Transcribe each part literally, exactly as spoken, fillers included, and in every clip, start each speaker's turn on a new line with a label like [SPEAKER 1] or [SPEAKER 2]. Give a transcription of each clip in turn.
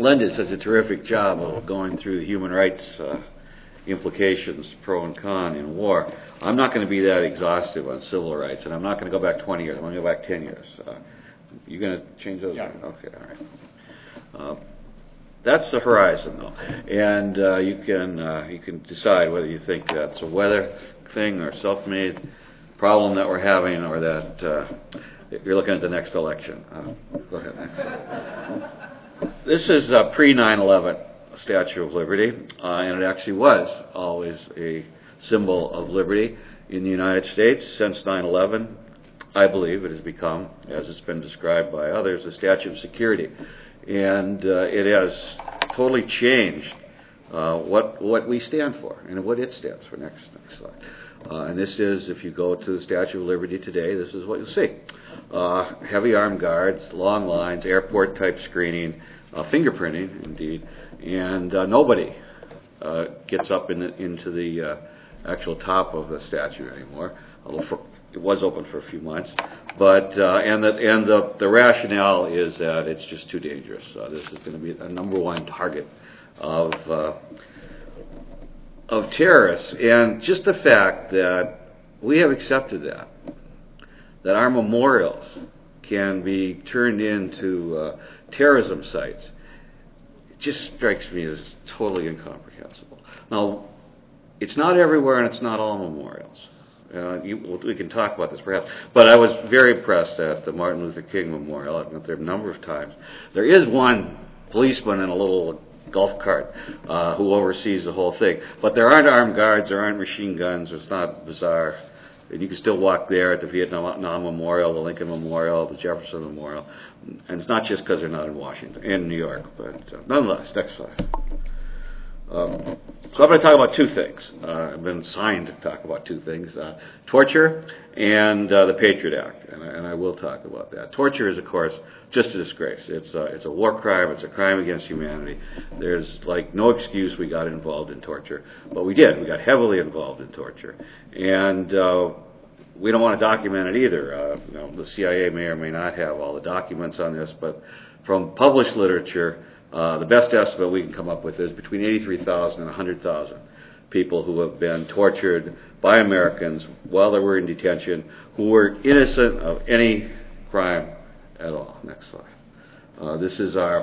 [SPEAKER 1] Len did such a terrific job of going through the human rights uh, implications, pro and con, in war. I'm not going to be that exhaustive on civil rights, and I'm not going to go back twenty years. I'm going to go back ten years. Uh, you going to change those?
[SPEAKER 2] Yeah.
[SPEAKER 1] Okay, all right. Uh, that's the horizon, though, and uh, you can uh, you can decide whether you think that's a weather thing or self-made problem that we're having, or that uh, you're looking at the next election. Uh, go ahead. Next. This is uh, pre nine eleven Statue of Liberty, uh, and it actually was always a symbol of liberty in the United States. Since nine eleven, I believe it has become, as it's been described by others, a statue of security. And uh, it has totally changed uh, what what we stand for and what it stands for. Next, next slide. Uh, and this is, if you go to the Statue of Liberty today, this is what you'll see. Uh, heavy armed guards, long lines, airport-type screening, uh, fingerprinting, indeed, and uh, nobody uh, gets up in the, into the uh, actual top of the statue anymore, although for, it was open for a few months. But uh, and the and the, the rationale is that it's just too dangerous. Uh, this is going to be a number one target of uh, of terrorists, and just the fact that we have accepted that that our memorials can be turned into uh, terrorism sites, it just strikes me as totally incomprehensible. Now, it's not everywhere, and it's not all memorials. Uh, you, we can talk about this perhaps, but I was very impressed at the Martin Luther King Memorial. I've been there a number of times. There is one policeman in a little golf cart uh, who oversees the whole thing, but there aren't armed guards, there aren't machine guns. It's not bizarre. And you can still walk there at the Vietnam Memorial, the Lincoln Memorial, the Jefferson Memorial, and it's not just because they're not in Washington, in New York, but uh, nonetheless. Next slide. Um, so I'm going to talk about two things. Uh, I've been assigned to talk about two things, uh, torture and uh, the Patriot Act, and I, and I will talk about that. Torture is, of course, just a disgrace. It's a, it's a war crime. It's a crime against humanity. There's, like, no excuse we got involved in torture, but we did. We got heavily involved in torture, and uh, we don't want to document it either. Uh, you know, the C I A may or may not have all the documents on this, but from published literature, Uh, the best estimate we can come up with is between eighty-three thousand and one hundred thousand people who have been tortured by Americans while they were in detention, who were innocent of any crime at all. Next slide. Uh, this is our,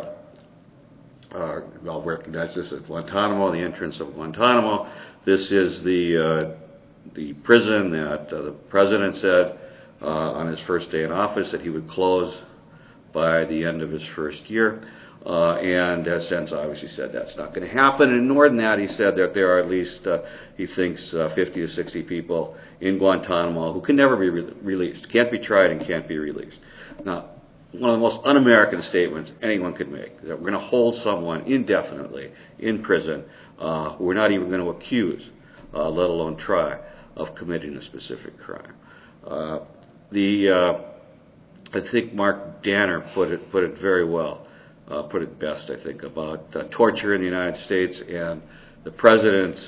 [SPEAKER 1] our, I'll recognize this as Guantanamo, the entrance of Guantanamo. This is the, uh, the prison that uh, the president said uh, on his first day in office that he would close by the end of his first year. Uh, and has since obviously said that's not going to happen. And more than that, he said that there are at least, uh, he thinks, uh, fifty to sixty people in Guantanamo who can never be re- released, can't be tried and can't be released. Now, one of the most un-American statements anyone could make, that we're going to hold someone indefinitely in prison uh, who we're not even going to accuse, uh, let alone try, of committing a specific crime. Uh, the, uh, I think Mark Danner put it, put it very well. Uh, put it best, I think, about uh, torture in the United States and the president's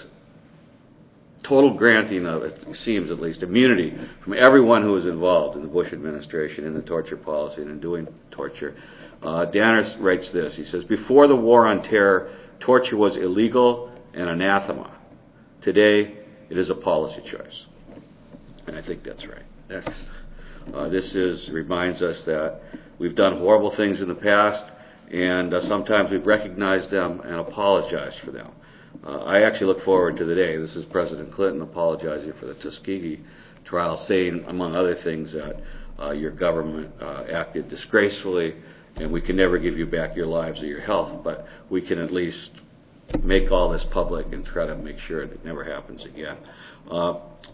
[SPEAKER 1] total granting of, it seems at least, immunity from everyone who was involved in the Bush administration in the torture policy and in doing torture. Uh, Danner writes this. He says, "Before the war on terror, torture was illegal and anathema. Today, it is a policy choice." And I think that's right. Next. Uh, this is reminds us that we've done horrible things in the past, and uh, sometimes we've recognized them and apologized for them. Uh, I actually look forward to the day. This is President Clinton apologizing for the Tuskegee trial, saying, among other things, that uh, your government uh, acted disgracefully, and we can never give you back your lives or your health, but we can at least make all this public and try to make sure it never happens again. Uh,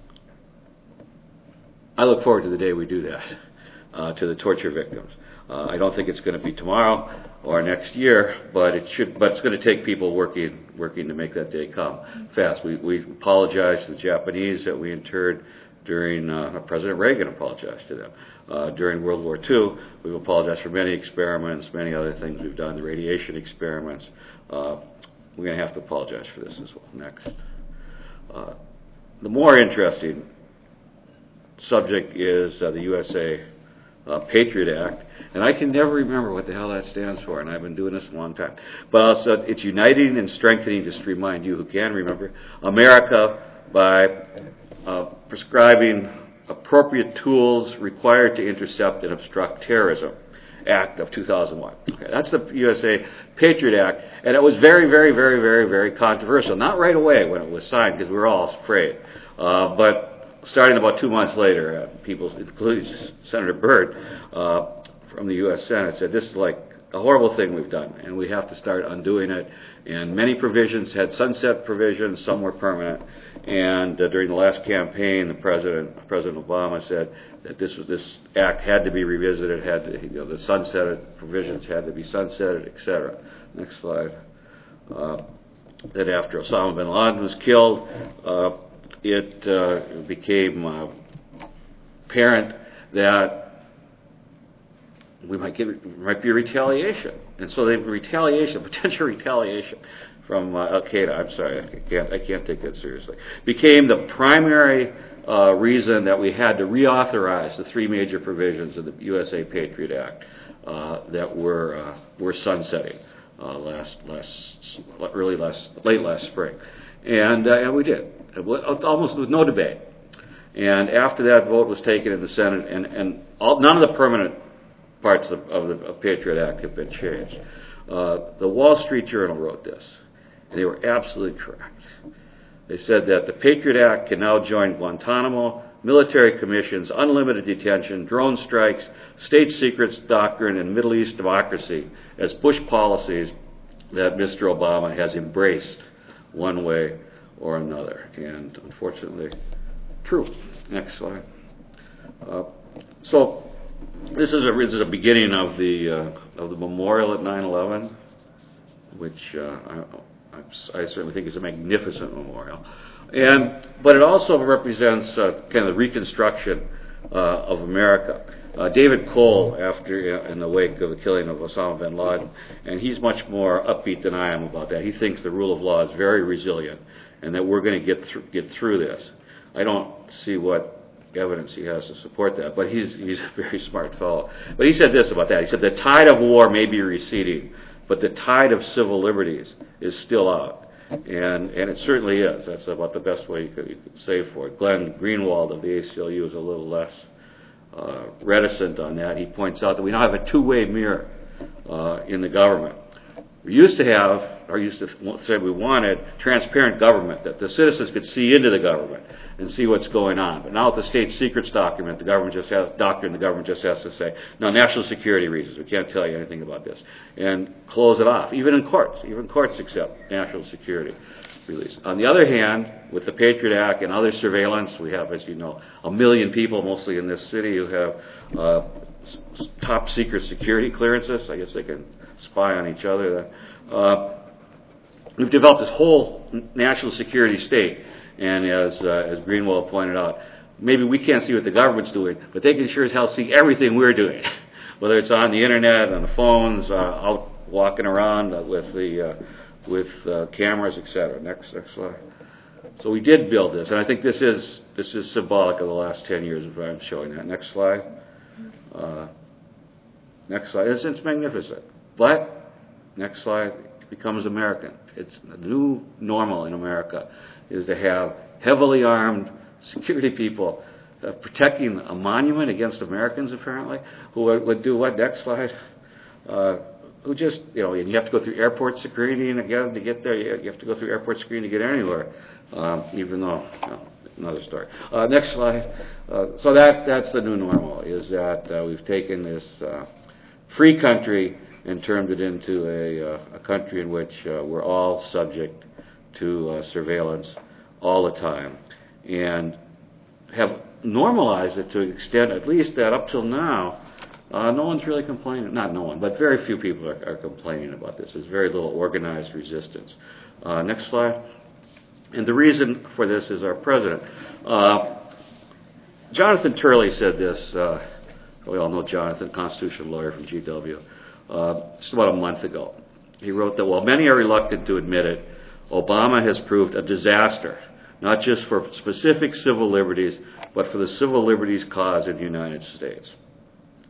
[SPEAKER 1] I look forward to the day we do that, uh, to the torture victims. Uh, I don't think it's going to be tomorrow or next year, but it should. But it's going to take people working working to make that day come fast. We we apologize to the Japanese that we interred during uh, President Reagan apologized to them uh, during World War Two. We've apologized for many experiments, many other things we've done, the radiation experiments. Uh, we're going to have to apologize for this as well. Next, uh, the more interesting subject is uh, the U S A uh, Patriot Act. And I can never remember what the hell that stands for, and I've been doing this a long time. But also, it's uniting and strengthening, just to remind you who can remember, America by uh, prescribing appropriate tools required to intercept and obstruct terrorism. Act of two thousand one. Okay, that's the U S A Patriot Act, and it was very, very, very, very, very controversial. Not right away when it was signed, because we were all afraid, uh, but starting about two months later, uh, people, including Senator Byrd uh, from the U S Senate, said this is like a horrible thing we've done, and we have to start undoing it. And many provisions had sunset provisions, some were permanent. And uh, during the last campaign, the president, President Obama, said that this was, this act had to be revisited, had to, you know, the sunset provisions had to be sunsetted, et cetera. Next slide. Uh, then after Osama bin Laden was killed, uh, it uh, became uh, apparent that we might get might be retaliation, and so they retaliation, potential retaliation from uh, Al Qaeda. I'm sorry, I can't I can't take that seriously. Became the primary uh, reason that we had to reauthorize the three major provisions of the U S A Patriot Act uh, that were uh, were sunsetting uh, last last early last late last spring, and uh, and we did almost with no debate. And after that vote was taken in the Senate, and and all, none of the permanent parts of, of the of Patriot Act have been changed. Uh, the Wall Street Journal wrote this, and they were absolutely correct. They said that the Patriot Act can now join Guantanamo, military commissions, unlimited detention, drone strikes, state secrets doctrine, and Middle East democracy as Bush policies that Mister Obama has embraced one way or another. And unfortunately, true. Next slide. Uh, so this is a this is a beginning of the uh, of the memorial at nine eleven, which uh, I, I, I certainly think is a magnificent memorial, and but it also represents uh, kind of the reconstruction uh, of America. Uh, David Cole, after uh, in the wake of the killing of Osama bin Laden, and he's much more upbeat than I am about that. He thinks the rule of law is very resilient, and that we're going to get through get through this. I don't see what evidence he has to support that, but he's he's a very smart fellow. But he said this about that. He said the tide of war may be receding, but the tide of civil liberties is still out, and and it certainly is. That's about the best way you could, you could say for it. Glenn Greenwald of the A C L U is a little less uh, reticent on that. He points out that we now have a two-way mirror uh, in the government. We used to have, or used to say we wanted, transparent government, that the citizens could see into the government and see what's going on. But now with the state secrets document, the government just has, doctrine, the government just has to say, no, national security reasons, we can't tell you anything about this, and close it off. Even in courts, even courts accept national security release. On the other hand, with the Patriot Act and other surveillance, we have, as you know, a million people, mostly in this city, who have uh, s- top secret security clearances. I guess they can spy on each other. Uh, we've developed this whole national security state, and as uh, as Greenwald pointed out, maybe we can't see what the government's doing, but they can sure as hell see everything we're doing, whether it's on the internet, on the phones, uh, out walking around uh, with the uh, with uh, cameras, et cetera. Next, next slide. So we did build this, and I think this is this is symbolic of the last ten years of I'm showing that. Next slide. Uh, next slide. It's, it's magnificent. But, next slide, it becomes American. It's the new normal in America is to have heavily armed security people uh, protecting a monument against Americans, apparently, who would, would do what? Next slide. Uh, who just, you know, and you have to go through airport screening again to get there. You have to go through airport screening to get anywhere, um, even though, you know, another story. Uh, next slide. Uh, so that that's the new normal, is that uh, we've taken this uh, free country and turned it into a, uh, a country in which uh, we're all subject to uh, surveillance all the time, and have normalized it to an extent, at least that up till now, uh, no one's really complaining. Not no one, but very few people are, are complaining about this. There's very little organized resistance. Uh, next slide. And the reason for this is our president. Uh, Jonathan Turley said this. Uh, we all know Jonathan, constitutional lawyer from G W. Uh, just about a month ago. He wrote that while many are reluctant to admit it, Obama has proved a disaster, not just for specific civil liberties, but for the civil liberties cause in the United States.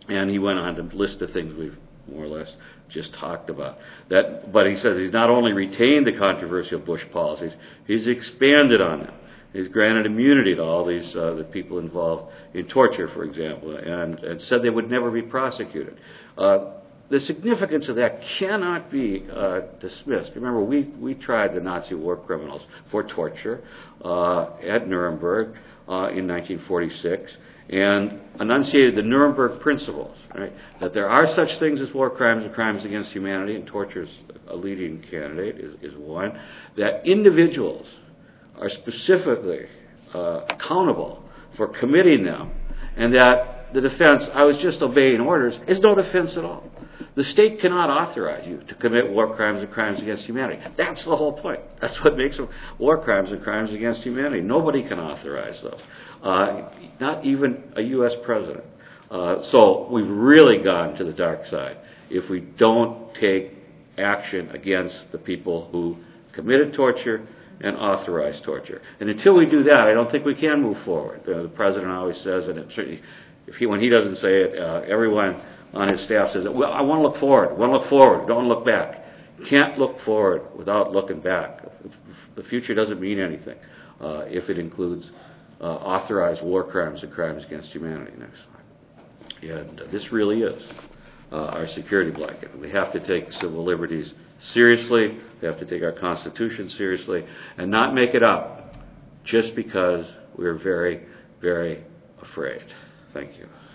[SPEAKER 1] And he went on to list the things we've more or less just talked about. That, but he says he's not only retained the controversial Bush policies, he's expanded on them. He's granted immunity to all these uh, the people involved in torture, for example, and, and said they would never be prosecuted. Uh, the significance of that cannot be uh, dismissed. Remember, we, we tried the Nazi war criminals for torture uh, at Nuremberg uh, in nineteen forty-six and enunciated the Nuremberg principles, right? That there are such things as war crimes and crimes against humanity, and torture is a leading candidate, is, is one. That individuals are specifically uh, accountable for committing them, and that the defense, I was just obeying orders, is no defense at all. The state cannot authorize you to commit war crimes and crimes against humanity. That's the whole point. That's what makes them war crimes and crimes against humanity. Nobody can authorize those, uh, not even a U S president. Uh, so we've really gone to the dark side if we don't take action against the people who committed torture and authorized torture. And until we do that, I don't think we can move forward. Uh, the president always says, and it certainly, if he, when he doesn't say it, uh, everyone on his staff says, well, I want to look forward. I want to look forward. Don't look back. Can't look forward without looking back. The future doesn't mean anything uh, if it includes uh, authorized war crimes and crimes against humanity. Next slide. And uh, this really is uh, our security blanket. We have to take civil liberties seriously. We have to take our Constitution seriously and not make it up just because we're very, very afraid. Thank you.